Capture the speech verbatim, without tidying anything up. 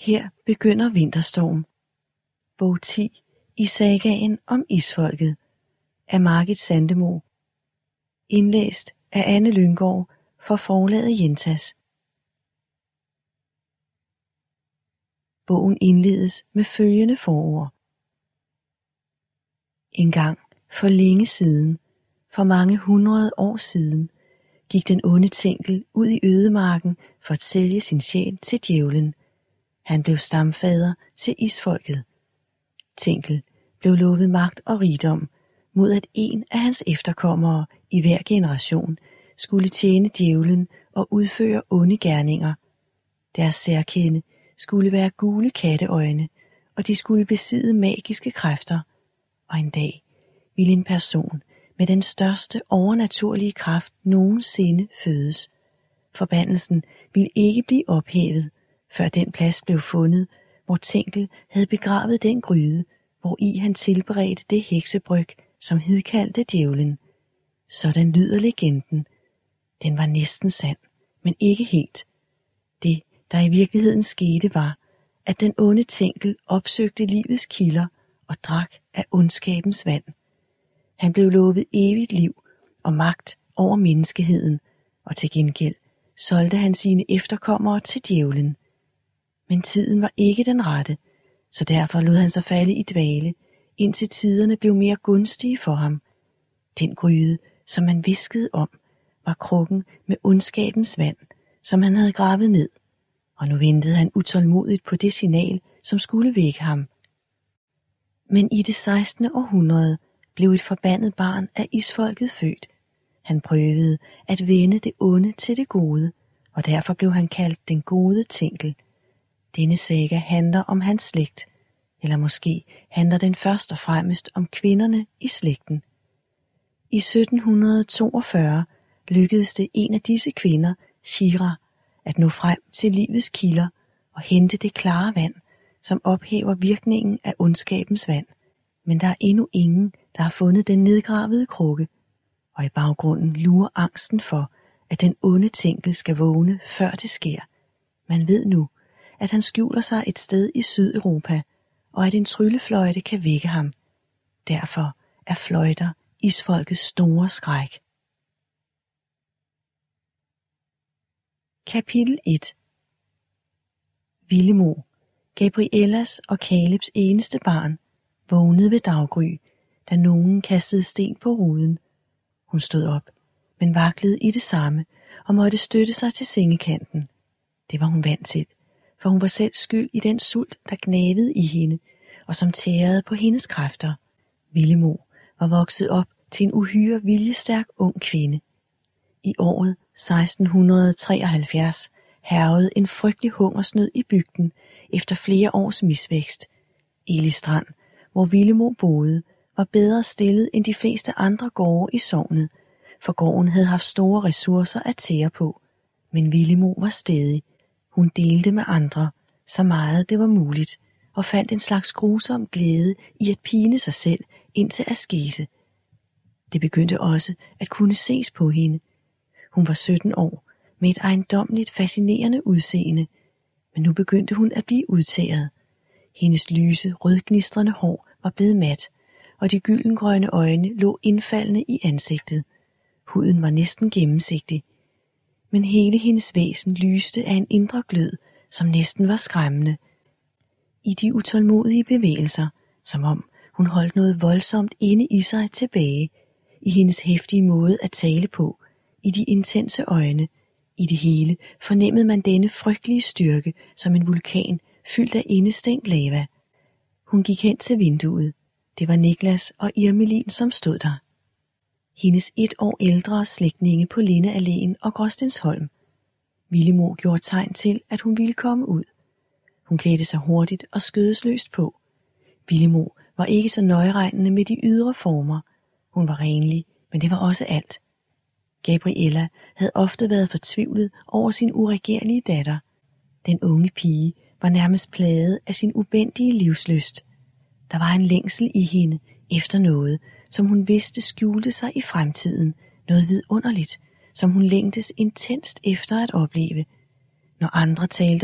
Her begynder Vinterstorm. Bog ti i sagaen om Isfolket af Margit Sandemo. Indlæst af Anne Lynggaard for forlaget Jentas. Bogen indledes med følgende forord. En gang for længe siden, for mange hundrede år siden, gik den onde Tengel ud i ødemarken for at sælge sin sjæl til djævlen. Han blev stamfader til Isfolket. Tengel blev lovet magt og rigdom, mod at en af hans efterkommere i hver generation skulle tjene djævlen og udføre onde gerninger. Deres særkende skulle være gule katteøjne, og de skulle besidde magiske kræfter. Og en dag ville en person med den største overnaturlige kraft nogensinde fødes. Forbandelsen ville ikke blive ophævet, før den plads blev fundet, hvor Tengel havde begravet den gryde, hvor i han tilberedte det heksebryg, som hidkaldte djævlen. Sådan lyder legenden. Den var næsten sand, men ikke helt. Det, der i virkeligheden skete, var, at den onde Tengel opsøgte livets kilder og drak af ondskabens vand. Han blev lovet evigt liv og magt over menneskeheden, og til gengæld solgte han sine efterkommere til djævlen. Men tiden var ikke den rette, så derfor lod han sig falde i dvale, indtil tiderne blev mere gunstige for ham. Den gryde, som man viskede om, var krukken med ondskabens vand, som han havde gravet ned, og nu ventede han utålmodigt på det signal, som skulle vække ham. Men i det sekstende århundrede blev et forbandet barn af Isfolket født. Han prøvede at vende det onde til det gode, og derfor blev han kaldt den gode Tengel. Denne saga handler om hans slægt, eller måske handler den først og fremmest om kvinderne i slægten. I sytten toogfyrre lykkedes det en af disse kvinder, Shira, at nå frem til livets kilder og hente det klare vand, som ophæver virkningen af ondskabens vand. Men der er endnu ingen, der har fundet den nedgravede krukke, og i baggrunden lurer angsten for, at den onde Tengel skal vågne, før det sker. Man ved nu, at han skjuler sig et sted i Sydeuropa, og at en tryllefløjte kan vække ham. Derfor er fløjter Isfolkets store skræk. Kapitel et. Villemo, Gabriellas og Kalebs eneste barn, vågnede ved daggry, da nogen kastede sten på ruden. Hun stod op, men vaklede i det samme og måtte støtte sig til sengekanten. Det var hun vant til, for hun var selv skyld i den sult, der gnavede i hende, og som tærede på hendes kræfter. Villemo var vokset op til en uhyre viljestærk ung kvinde. I året seksten treoghalvfjerds hærgede en frygtelig hungersnød i bygden efter flere års misvækst. Elistrand, hvor Villemo boede, var bedre stillet end de fleste andre gårde i sognet, for gården havde haft store ressourcer at tære på. Men Villemo var stædig. Hun delte med andre, så meget det var muligt, og fandt en slags grusom glæde i at pine sig selv indtil askese. Det begyndte også at kunne ses på hende. Hun var sytten år, med et ejendommeligt fascinerende udseende, men nu begyndte hun at blive udtæret. Hendes lyse, rødgnistrende hår var blevet mat, og de gyldengrønne øjne lå indfaldende i ansigtet. Huden var næsten gennemsigtig, men hele hendes væsen lyste af en indre glød, som næsten var skræmmende. I de utålmodige bevægelser, som om hun holdt noget voldsomt inde i sig tilbage, i hendes heftige måde at tale på, i de intense øjne, i det hele fornemmede man denne frygtelige styrke som en vulkan fyldt af indestængt lava. Hun gik hen til vinduet. Det var Niklas og Irmelin, som stod der. Hendes et år ældre slægtninge på Lindealléen og Gråstensholm. Villemo gjorde tegn til, at hun ville komme ud. Hun klædte sig hurtigt og skødesløst på. Villemo var ikke så nøjeregnende med de ydre former. Hun var renlig, men det var også alt. Gabriella havde ofte været fortvivlet over sin uregerlige datter. Den unge pige var nærmest plaget af sin ubændige livslyst. Der var en længsel i hende efter noget, som hun vidste skjulte sig i fremtiden, noget vidunderligt, som hun længtes intenst efter at opleve. Når andre talte